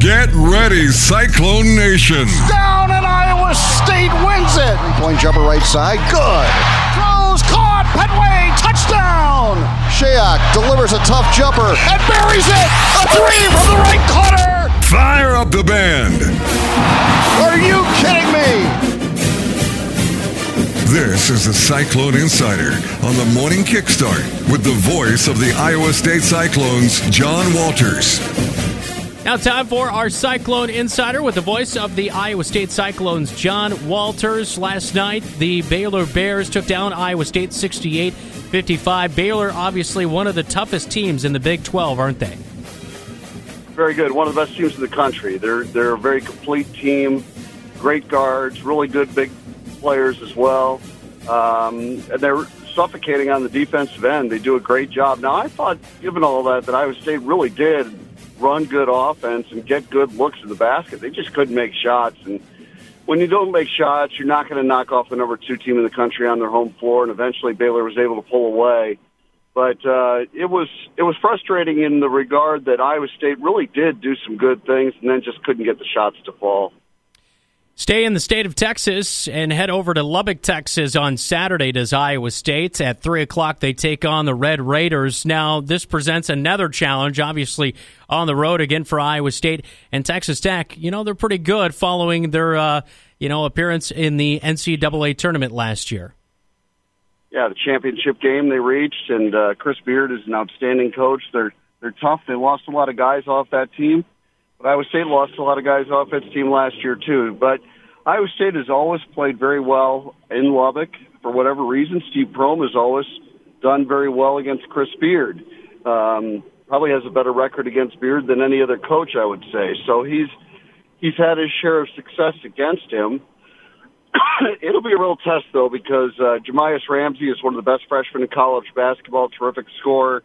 Get ready, Cyclone Nation. Down, and Iowa State wins it. Three-point jumper right side, good. Throws, caught, Petway, touchdown. Shayok delivers a tough jumper and buries it. A three from the right corner. Fire up the band. Are you kidding me? This is the Cyclone Insider on the Morning Kickstart with the voice of the Iowa State Cyclones, John Walters. Now time for our Cyclone Insider with the voice of the Iowa State Cyclones, John Walters. Last night, the Baylor Bears took down Iowa State 68-55. Baylor, obviously one of the toughest teams in the Big 12, aren't they? Very good. One of the best teams in the country. They're a very complete team, great guards, really good big players as well. And they're suffocating on the defensive end. They do a great job. Now, I thought, given all that Iowa State really did run good offense and get good looks in the basket. They just couldn't make shots. And when you don't make shots, you're not going to knock off the number 2 team in the country on their home floor. And eventually Baylor was able to pull away. But it was frustrating in the regard that Iowa State really did do some good things and then just couldn't get the shots to fall. Stay in the state of Texas and head over to Lubbock, Texas on Saturday does Iowa State. At 3 o'clock, they take on the Red Raiders. Now, this presents another challenge, obviously, on the road again for Iowa State and Texas Tech. You know, they're pretty good following their, appearance in the NCAA tournament last year. Yeah, the championship game they reached, and Chris Beard is an outstanding coach. They're tough. They lost a lot of guys off that team. But Iowa State lost a lot of guys off its team last year, too. But Iowa State has always played very well in Lubbock. For whatever reason, Steve Prohm has always done very well against Chris Beard. Probably has a better record against Beard than any other coach, I would say. So he's had his share of success against him. It'll be a real test, though, because Jamias Ramsey is one of the best freshmen in college basketball, terrific scorer.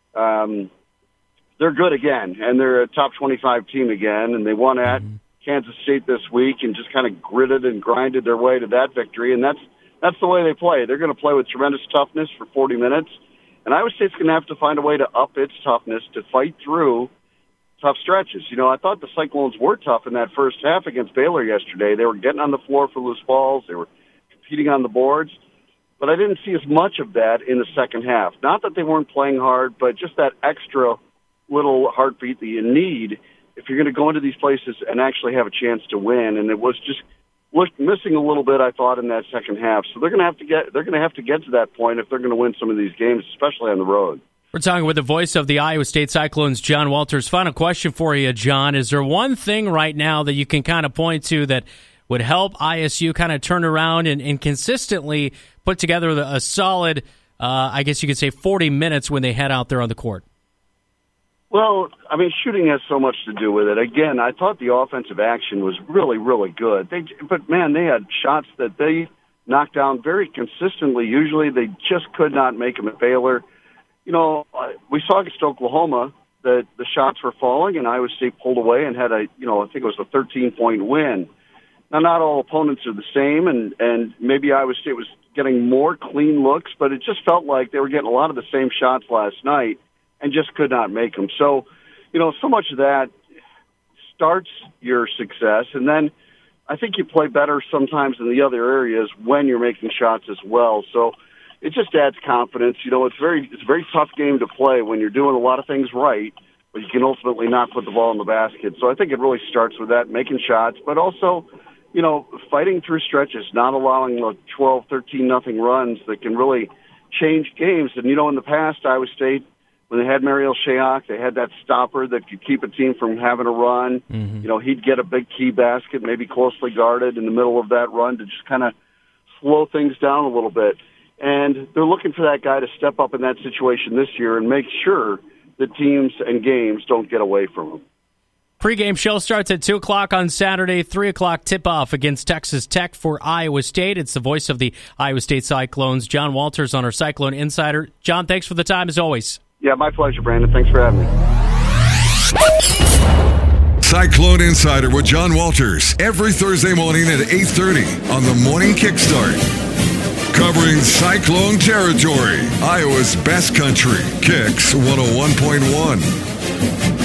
They're good again, and they're a top 25 team again, and they won at Kansas State this week and just kind of gritted and grinded their way to that victory, and that's the way they play. They're going to play with tremendous toughness for 40 minutes, and Iowa State's going to have to find a way to up its toughness to fight through tough stretches. You know, I thought the Cyclones were tough in that first half against Baylor yesterday. They were getting on the floor for loose balls. They were competing on the boards. But I didn't see as much of that in the second half. Not that they weren't playing hard, but just that extra little heartbeat that you need if you're going to go into these places and actually have a chance to win. And it was just missing a little bit, I thought, in that second half. So they're going to have to get to that point if they're going to win some of these games, especially on the road. We're talking with the voice of the Iowa State Cyclones, John Walters. Final question for you, John. Is there one thing right now that you can kind of point to that would help ISU kind of turn around and consistently put together a solid, I guess you could say, 40 minutes when they head out there on the court? Well, I mean, shooting has so much to do with it. Again, I thought the offensive action was really, really good. But, man, they had shots that they knocked down very consistently. Usually they just could not make them at Baylor. You know, we saw against Oklahoma that the shots were falling, and Iowa State pulled away and had I think it was a 13-point win. Now, not all opponents are the same, and maybe Iowa State was getting more clean looks, but it just felt like they were getting a lot of the same shots last night and just could not make them. So, you know, so much of that starts your success, and then I think you play better sometimes in the other areas when you're making shots as well. So it just adds confidence. You know, it's a very tough game to play when you're doing a lot of things right, but you can ultimately not put the ball in the basket. So I think it really starts with that, making shots, but also, you know, fighting through stretches, not allowing 12, 13-0 runs that can really change games. And, you know, in the past, Iowa State, when they had Mariel Shayok, they had that stopper that could keep a team from having a run. Mm-hmm. You know, he'd get a big key basket, maybe closely guarded in the middle of that run to just kind of slow things down a little bit. And they're looking for that guy to step up in that situation this year and make sure that teams and games don't get away from them. Pre-game show starts at 2 o'clock on Saturday, 3 o'clock tip-off against Texas Tech for Iowa State. It's the voice of the Iowa State Cyclones, John Walters, on our Cyclone Insider. John, thanks for the time as always. Yeah, my pleasure, Brandon. Thanks for having me. Cyclone Insider with John Walters every Thursday morning at 8:30 on the Morning Kickstart. Covering Cyclone territory, Iowa's best country, Kicks 101.1.